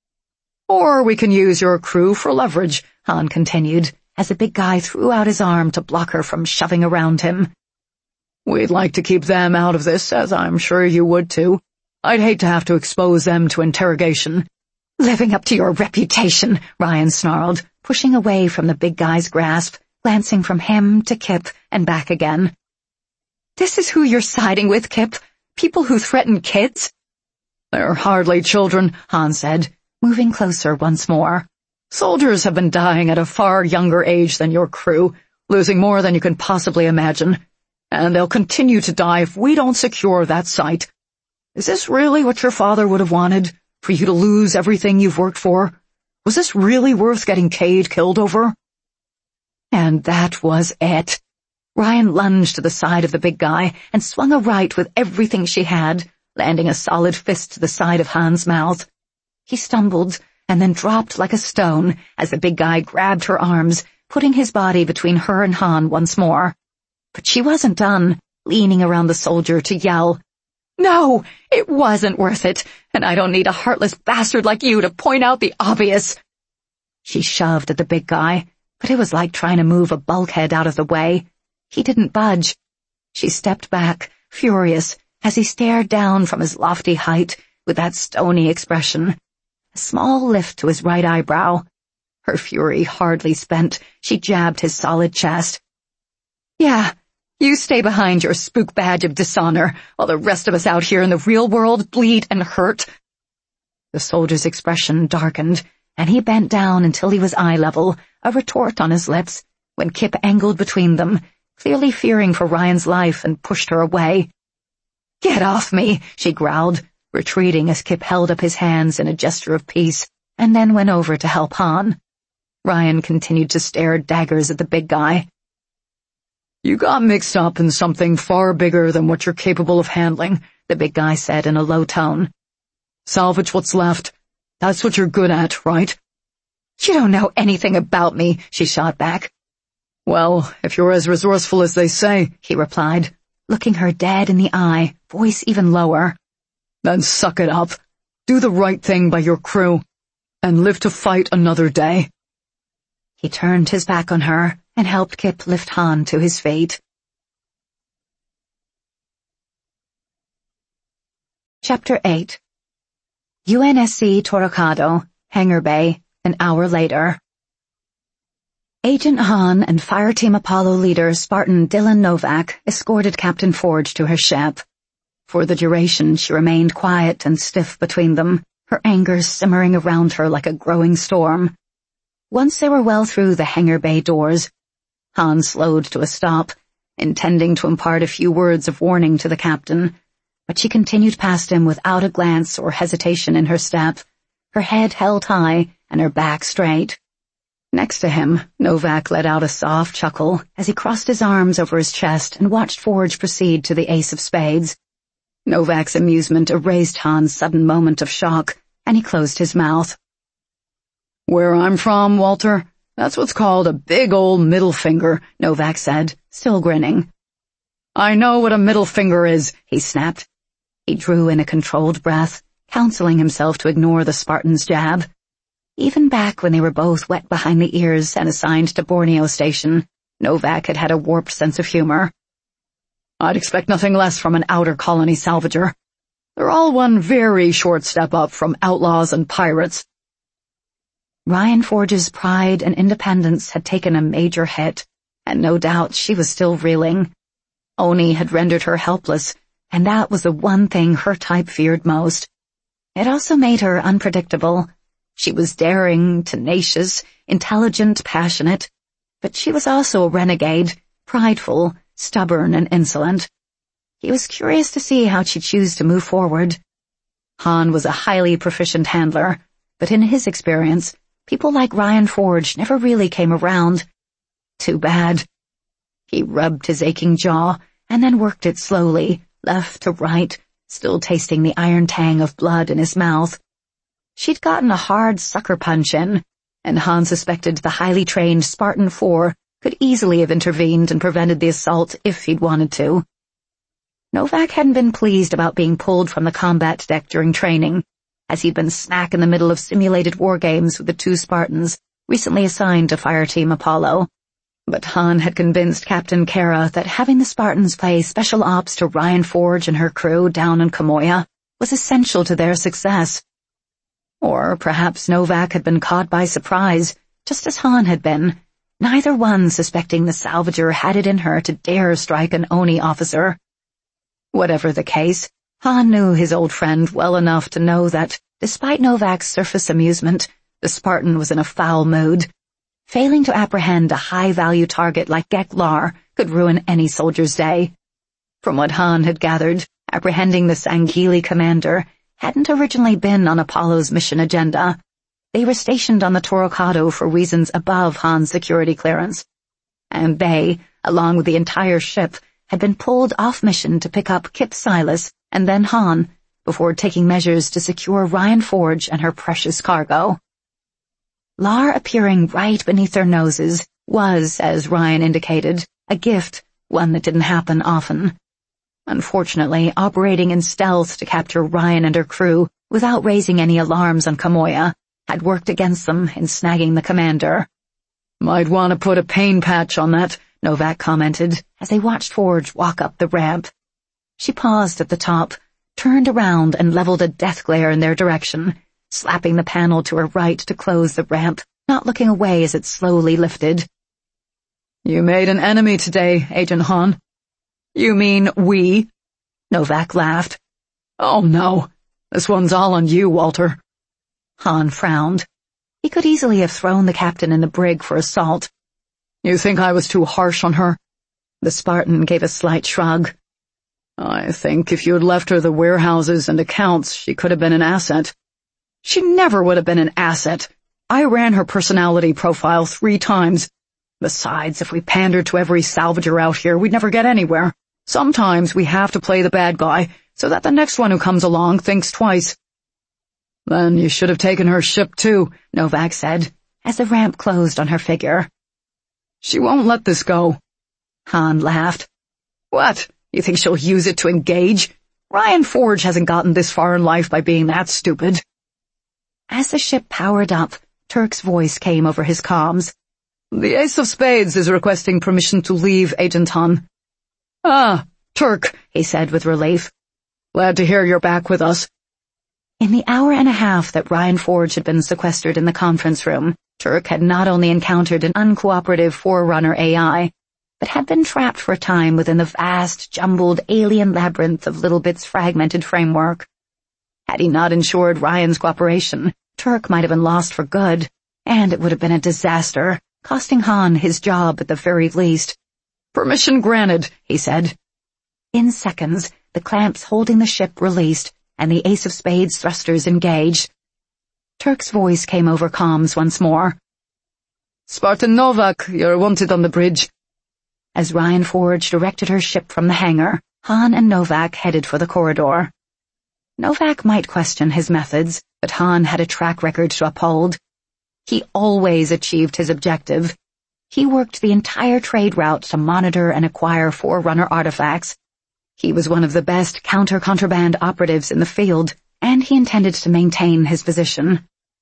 Or we can use your crew for leverage, Han continued, as the big guy threw out his arm to block her from shoving around him. We'd like to keep them out of this, as I'm sure you would too. I'd hate to have to expose them to interrogation. Living up to your reputation, Ryan snarled, pushing away from the big guy's grasp, glancing from him to Kip and back again. This is who you're siding with, Kip? People who threaten kids? They're hardly children, Han said, moving closer once more. Soldiers have been dying at a far younger age than your crew, losing more than you can possibly imagine. And they'll continue to die if we don't secure that site. Is this really what your father would have wanted? For you to lose everything you've worked for? Was this really worth getting Cade killed over? And that was it. Ryan lunged to the side of the big guy and swung a right with everything she had, landing a solid fist to the side of Han's mouth. He stumbled and then dropped like a stone as the big guy grabbed her arms, putting his body between her and Han once more. But she wasn't done, leaning around the soldier to yell, "No, it wasn't worth it, and I don't need a heartless bastard like you to point out the obvious." She shoved at the big guy, but it was like trying to move a bulkhead out of the way. He didn't budge. She stepped back, furious, as he stared down from his lofty height with that stony expression. A small lift to his right eyebrow. Her fury hardly spent, she jabbed his solid chest. "Yeah, you stay behind your spook badge of dishonor, while the rest of us out here in the real world bleed and hurt." The soldier's expression darkened, and he bent down until he was eye level, a retort on his lips, when Kip angled between them, clearly fearing for Ryan's life, and pushed her away. "Get off me," she growled, retreating as Kip held up his hands in a gesture of peace, and then went over to help Han. Ryan continued to stare daggers at the big guy. "You got mixed up in something far bigger than what you're capable of handling," the big guy said in a low tone. "Salvage what's left. That's what you're good at, right?" "You don't know anything about me," she shot back. "Well, if you're as resourceful as they say," he replied, looking her dead in the eye, voice even lower. "Then suck it up. Do the right thing by your crew, and live to fight another day." He turned his back on her and helped Kip lift Han to his feet. Chapter eight. U N S C Torocado, Hangar Bay, an hour later. Agent Han and Fireteam Apollo leader Spartan Dylan Novak escorted Captain Forge to her ship. For the duration she remained quiet and stiff between them, her anger simmering around her like a growing storm. Once they were well through the hangar bay doors, Han slowed to a stop, intending to impart a few words of warning to the captain, but she continued past him without a glance or hesitation in her step, her head held high and her back straight. Next to him, Novak let out a soft chuckle as he crossed his arms over his chest and watched Forge proceed to the ace of spades. Novak's amusement erased Han's sudden moment of shock, and he closed his mouth. "Where I'm from, Walter, that's what's called a big old middle finger," Novak said, still grinning. "I know what a middle finger is," he snapped. He drew in a controlled breath, counseling himself to ignore the Spartan's jab. Even back when they were both wet behind the ears and assigned to Borneo Station, Novak had had a warped sense of humor. "I'd expect nothing less from an outer colony salvager. They're all one very short step up from outlaws and pirates." Ryan Forge's pride and independence had taken a major hit, and no doubt she was still reeling. Oni had rendered her helpless, and that was the one thing her type feared most. It also made her unpredictable. She was daring, tenacious, intelligent, passionate, but she was also a renegade, prideful, stubborn, and insolent. He was curious to see how she'd choose to move forward. Han was a highly proficient handler, but in his experience, people like Ryan Forge never really came around. Too bad. He rubbed his aching jaw and then worked it slowly, left to right, still tasting the iron tang of blood in his mouth. She'd gotten a hard sucker punch in, and Han suspected the highly trained Spartan Four could easily have intervened and prevented the assault if he'd wanted to. Novak hadn't been pleased about being pulled from the combat deck during training, as he'd been smack in the middle of simulated war games with the two Spartans recently assigned to Fireteam Apollo. But Han had convinced Captain Kara that having the Spartans play special ops to Ryan Forge and her crew down in Kamoya was essential to their success. Or perhaps Novak had been caught by surprise, just as Han had been, neither one suspecting the salvager had it in her to dare strike an Oni officer. Whatever the case, Han knew his old friend well enough to know that, despite Novak's surface amusement, the Spartan was in a foul mood. Failing to apprehend a high-value target like Geklar could ruin any soldier's day. From what Han had gathered, apprehending the Sangheili commander hadn't originally been on Apollo's mission agenda. They were stationed on the Torocado for reasons above Han's security clearance. And they, along with the entire ship, had been pulled off mission to pick up Kip Silas and then Han, before taking measures to secure Ryan Forge and her precious cargo. Lar appearing right beneath their noses was, as Ryan indicated, a gift, one that didn't happen often. Unfortunately, operating in stealth to capture Ryan and her crew without raising any alarms on Kamoya had worked against them in snagging the commander. "Might want to put a pain patch on that," Novak commented as they watched Forge walk up the ramp. She paused at the top, turned around and leveled a death glare in their direction, slapping the panel to her right to close the ramp, not looking away as it slowly lifted. "You made an enemy today, Agent Han." "You mean we?" Novak laughed. "Oh no, this one's all on you, Walter." Han frowned. He could easily have thrown the captain in the brig for assault. "You think I was too harsh on her?" The Spartan gave a slight shrug. "I think if you had left her the warehouses and accounts, she could have been an asset." "She never would have been an asset. I ran her personality profile three times. Besides, if we pandered to every salvager out here, we'd never get anywhere. Sometimes we have to play the bad guy, so that the next one who comes along thinks twice." "Then you should have taken her ship too," Novak said, as the ramp closed on her figure. "She won't let this go." Han laughed. "What? You think she'll use it to engage? Ryan Forge hasn't gotten this far in life by being that stupid." As the ship powered up, Turk's voice came over his comms. "The Ace of Spades is requesting permission to leave, Agent Han." "Ah, Turk," he said with relief. "Glad to hear you're back with us." In the hour and a half that Ryan Forge had been sequestered in the conference room, Turk had not only encountered an uncooperative Forerunner A I, but had been trapped for a time within the vast, jumbled alien labyrinth of Littlebit's fragmented framework. Had he not ensured Ryan's cooperation, Turk might have been lost for good, and it would have been a disaster, costing Han his job at the very least. "Permission granted," he said. In seconds, the clamps holding the ship released, and the Ace of Spades thrusters engaged. Turk's voice came over comms once more. "Spartan Novak, you're wanted on the bridge." As Ryan Forge directed her ship from the hangar, Han and Novak headed for the corridor. Novak might question his methods, but Han had a track record to uphold. He always achieved his objective. He worked the entire trade route to monitor and acquire Forerunner artifacts. He was one of the best counter-contraband operatives in the field, and he intended to maintain his position.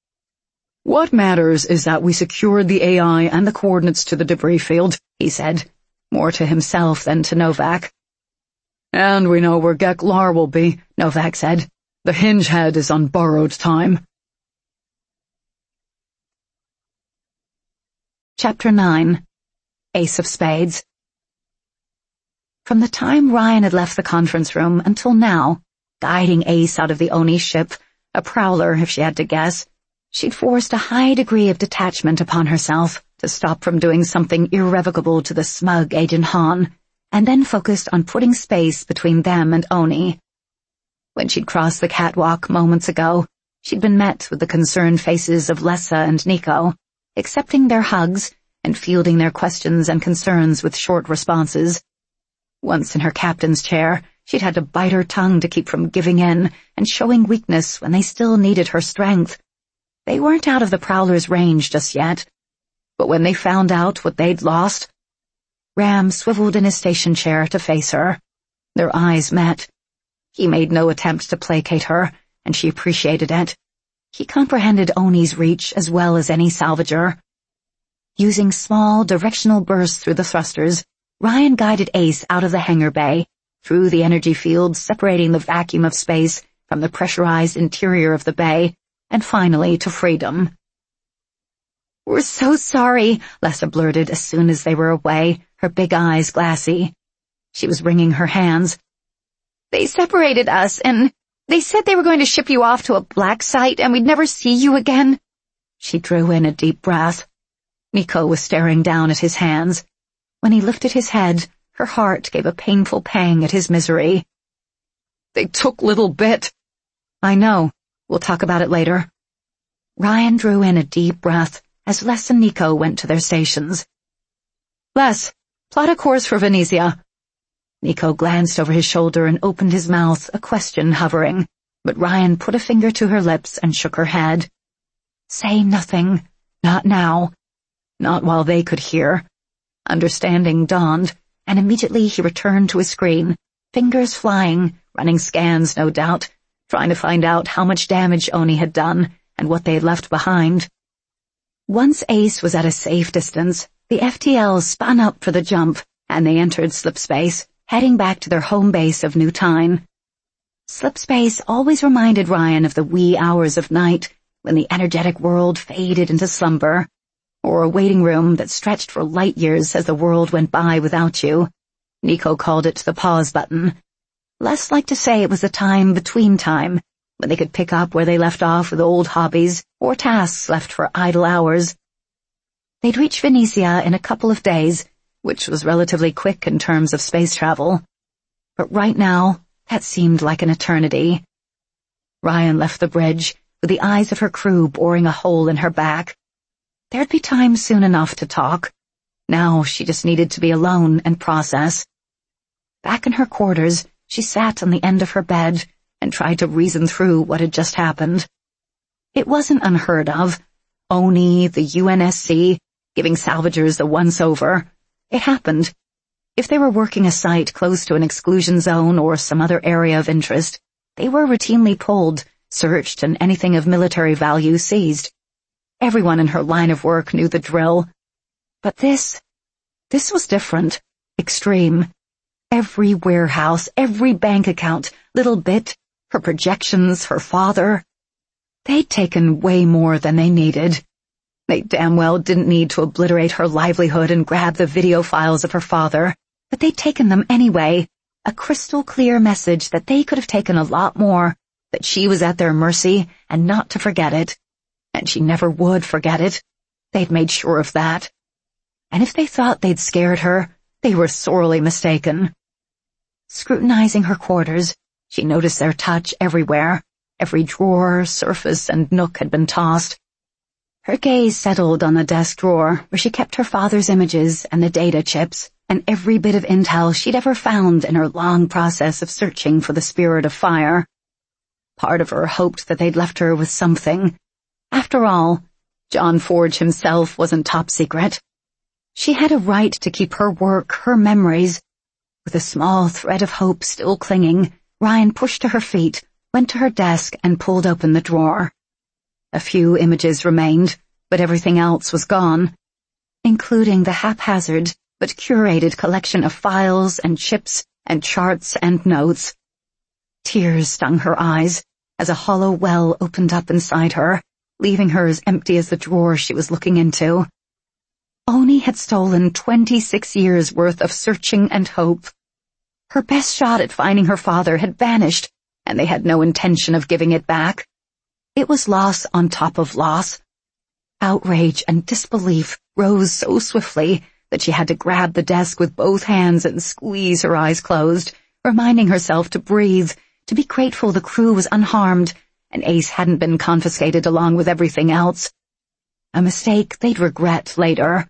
"What matters is that we secured the A I and the coordinates to the debris field," he said, more to himself than to Novak. "And we know where Geklar will be," Novak said. "The hinge head is on borrowed time." Chapter nine. Ace of Spades. From the time Ryan had left the conference room until now, guiding Ace out of the Oni ship, a prowler if she had to guess, she'd forced a high degree of detachment upon herself to stop from doing something irrevocable to the smug Agent Han, and then focused on putting space between them and Oni. When she'd crossed the catwalk moments ago, she'd been met with the concerned faces of Lessa and Nico, accepting their hugs and fielding their questions and concerns with short responses. Once in her captain's chair, she'd had to bite her tongue to keep from giving in and showing weakness when they still needed her strength. They weren't out of the Prowler's range just yet. But when they found out what they'd lost, Ram swiveled in his station chair to face her. Their eyes met. He made no attempt to placate her, and she appreciated it. He comprehended Oni's reach as well as any salvager. Using small, directional bursts through the thrusters, Ryan guided Ace out of the hangar bay, through the energy field separating the vacuum of space from the pressurized interior of the bay, and finally to freedom. "We're so sorry," Lessa blurted as soon as they were away, her big eyes glassy. She was wringing her hands. "They separated us, and they said they were going to ship you off to a black site and we'd never see you again." She drew in a deep breath. Nico was staring down at his hands. When he lifted his head, her heart gave a painful pang at his misery. "They took little bit." "I know. We'll talk about it later." Ryan drew in a deep breath as Les and Nico went to their stations. "Les, plot a course for Venezia." Nico glanced over his shoulder and opened his mouth, a question hovering, but Ryan put a finger to her lips and shook her head. "Say nothing. Not now. Not while they could hear." Understanding dawned, and immediately he returned to his screen, fingers flying, running scans, no doubt, trying to find out how much damage Oni had done and what they had left behind. Once Ace was at a safe distance, the F T L spun up for the jump, and they entered slipspace, heading back to their home base of New Tyne. Slipspace always reminded Ryan of the wee hours of night, when the energetic world faded into slumber, or a waiting room that stretched for light years as the world went by without you. Nico called it the pause button. Les liked to say it was the time between time, when they could pick up where they left off with old hobbies or tasks left for idle hours. They'd reach Venezia in a couple of days, which was relatively quick in terms of space travel. But right now, that seemed like an eternity. Ryan left the bridge, with the eyes of her crew boring a hole in her back. There'd be time soon enough to talk. Now she just needed to be alone and process. Back in her quarters, she sat on the end of her bed and tried to reason through what had just happened. It wasn't unheard of. Oni, the U N S C, giving salvagers the once-over. It happened. If they were working a site close to an exclusion zone or some other area of interest, they were routinely pulled, searched, and anything of military value seized. Everyone in her line of work knew the drill. But this, this was different, extreme. Every warehouse, every bank account, little bit, her projections, her father. They'd taken way more than they needed. They damn well didn't need to obliterate her livelihood and grab the video files of her father, but they'd taken them anyway, a crystal clear message that they could have taken a lot more, that she was at their mercy and not to forget it. And she never would forget it. They'd made sure of that. And if they thought they'd scared her, they were sorely mistaken. Scrutinizing her quarters, she noticed their touch everywhere. Every drawer, surface, and nook had been tossed. Her gaze settled on the desk drawer where she kept her father's images and the data chips and every bit of intel she'd ever found in her long process of searching for the Spirit of Fire. Part of her hoped that they'd left her with something. After all, John Forge himself wasn't top secret. She had a right to keep her work, her memories. With a small thread of hope still clinging, Ryan pushed to her feet, went to her desk, and pulled open the drawer. A few images remained, but everything else was gone, including the haphazard but curated collection of files and chips and charts and notes. Tears stung her eyes as a hollow well opened up inside her, leaving her as empty as the drawer she was looking into. Oni had stolen twenty-six years' worth of searching and hope. Her best shot at finding her father had vanished, and they had no intention of giving it back. It was loss on top of loss. Outrage and disbelief rose so swiftly that she had to grab the desk with both hands and squeeze her eyes closed, reminding herself to breathe, to be grateful the crew was unharmed, and Ace hadn't been confiscated along with everything else. A mistake they'd regret later.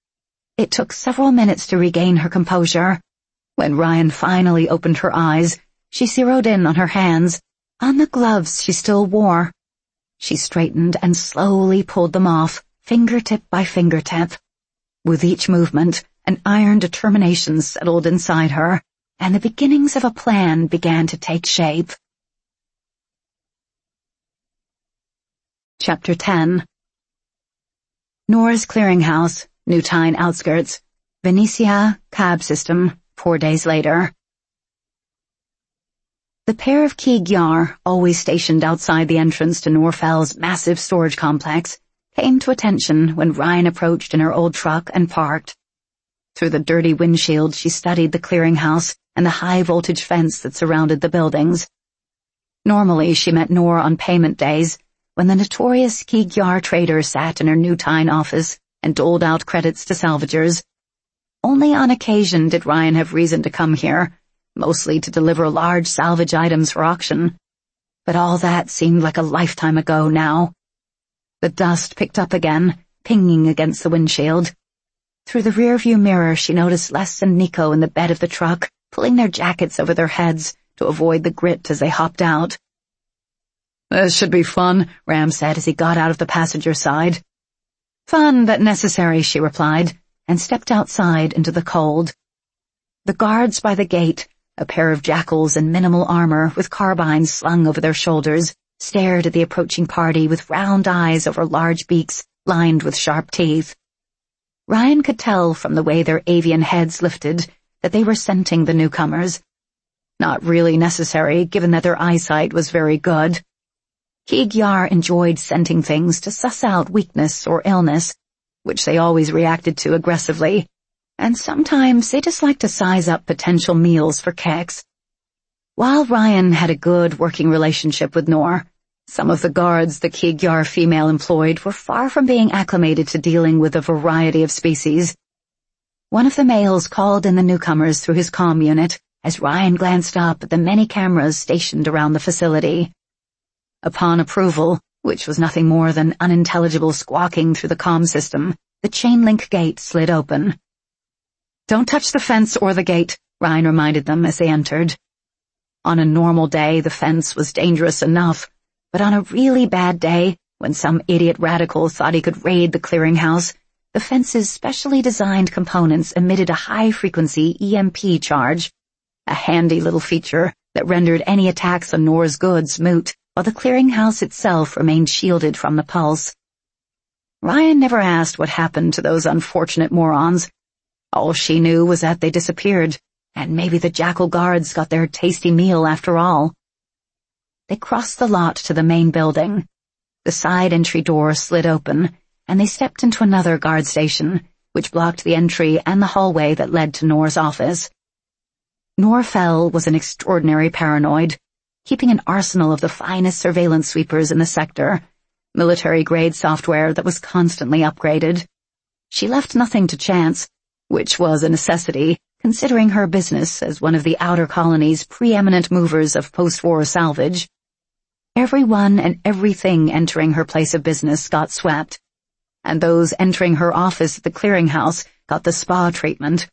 It took several minutes to regain her composure. When Ryan finally opened her eyes, she zeroed in on her hands, on the gloves she still wore. She straightened and slowly pulled them off, fingertip by fingertip. With each movement, an iron determination settled inside her, and the beginnings of a plan began to take shape. Chapter ten. Noor's Clearinghouse, New Tyne outskirts, Venetia, cab system, four days later. The pair of Keegyar, always stationed outside the entrance to Norfell's massive storage complex, came to attention when Ryan approached in her old truck and parked. Through the dirty windshield, she studied the clearinghouse and the high-voltage fence that surrounded the buildings. Normally, she met Noor on payment days, when the notorious Keegyar trader sat in her New Tyne office and doled out credits to salvagers. Only on occasion did Ryan have reason to come here, mostly to deliver large salvage items for auction. But all that seemed like a lifetime ago now. The dust picked up again, pinging against the windshield. Through the rearview mirror, she noticed Les and Nico in the bed of the truck, pulling their jackets over their heads to avoid the grit as they hopped out. "This should be fun," Ram said as he got out of the passenger side. "Fun but necessary," she replied, and stepped outside into the cold. The guards by the gate, a pair of jackals in minimal armor with carbines slung over their shoulders, stared at the approaching party with round eyes over large beaks lined with sharp teeth. Ryan could tell from the way their avian heads lifted that they were scenting the newcomers. Not really necessary, given that their eyesight was very good. Keegyar enjoyed scenting things to suss out weakness or illness, which they always reacted to aggressively, and sometimes they just liked to size up potential meals for kicks. While Ryan had a good working relationship with Noor, some of the guards the Keegyar female employed were far from being acclimated to dealing with a variety of species. One of the males called in the newcomers through his comm unit as Ryan glanced up at the many cameras stationed around the facility. Upon approval, which was nothing more than unintelligible squawking through the comm system, the chain-link gate slid open. "Don't touch the fence or the gate," Ryan reminded them as they entered. On a normal day, the fence was dangerous enough, but on a really bad day, when some idiot radical thought he could raid the clearinghouse, the fence's specially designed components emitted a high-frequency E M P charge, a handy little feature that rendered any attacks on Noor's goods moot, while the clearinghouse itself remained shielded from the pulse. Ryan never asked what happened to those unfortunate morons. All she knew was that they disappeared, and maybe the jackal guards got their tasty meal after all. They crossed the lot to the main building. The side entry door slid open, and they stepped into another guard station, which blocked the entry and the hallway that led to Noor's office. Norfell was an extraordinary paranoid, keeping an arsenal of the finest surveillance sweepers in the sector, military-grade software that was constantly upgraded. She left nothing to chance, which was a necessity, considering her business as one of the outer colony's preeminent movers of post-war salvage. Everyone and everything entering her place of business got swept, and those entering her office at the clearinghouse got the spa treatment.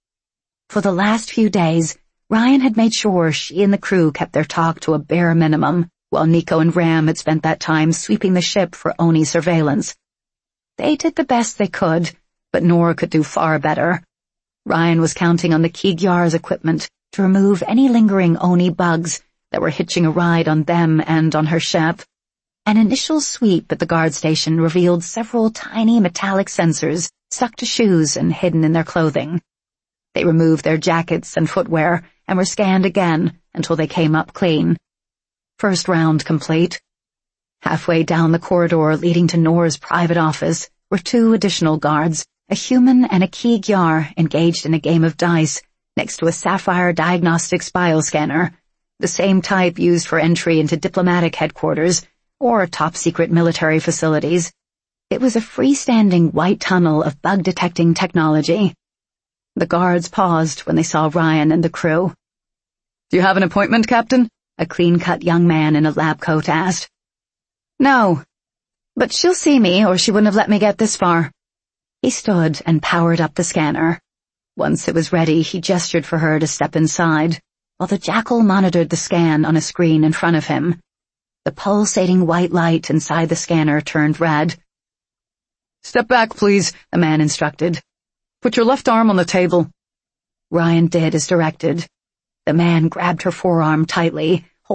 For the last few days, Ryan had made sure she and the crew kept their talk to a bare minimum, while Nico and Ram had spent that time sweeping the ship for Oni surveillance. They did the best they could, but Noor could do far better. Ryan was counting on the Keegyar's equipment to remove any lingering Oni bugs that were hitching a ride on them and on her ship. An initial sweep at the guard station revealed several tiny metallic sensors stuck to shoes and hidden in their clothing. They removed their jackets and footwear and were scanned again until they came up clean. First round complete. Halfway down the corridor leading to Noor's private office were two additional guards, a human and a Keegyar engaged in a game of dice next to a Sapphire Diagnostics bioscanner, the same type used for entry into diplomatic headquarters or top-secret military facilities. It was a freestanding white tunnel of bug-detecting technology. The guards paused when they saw Ryan and the crew. "Do you have an appointment, Captain?" a clean-cut young man in a lab coat asked. "No, but she'll see me or she wouldn't have let me get this far." He stood and powered up the scanner. Once it was ready, he gestured for her to step inside, while the jackal monitored the scan on a screen in front of him. The pulsating white light inside the scanner turned red. "Step back, please," the man instructed. "Put your left arm on the table." Ryan did as directed. The man grabbed her forearm tightly,